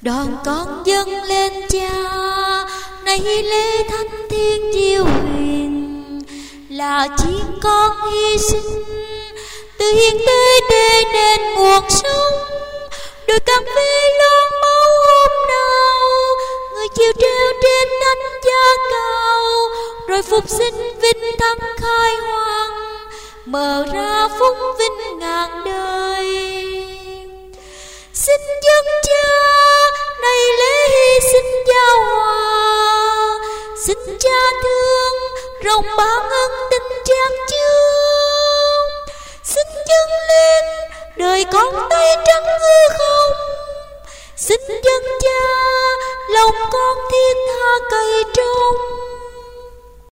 Đoàn con dâng lên cha, nay lễ thánh thiên diệu huyền, là chiên con hy sinh từ hiến tế để nên nguồn sống. Đôi cam phê loan máu hôm nào, người chịu treo trên thánh giá cao, rồi phục sinh vinh thắng khai hoàng, mở ra phúc vinh ngàn đời. Xin dân cha, này lễ hy sinh giao hòa, xin cha thương rộng ban ân tình chan chứa. Xin dâng lên đời con tay trắng hư không, xin dân cha lòng con thiết tha cây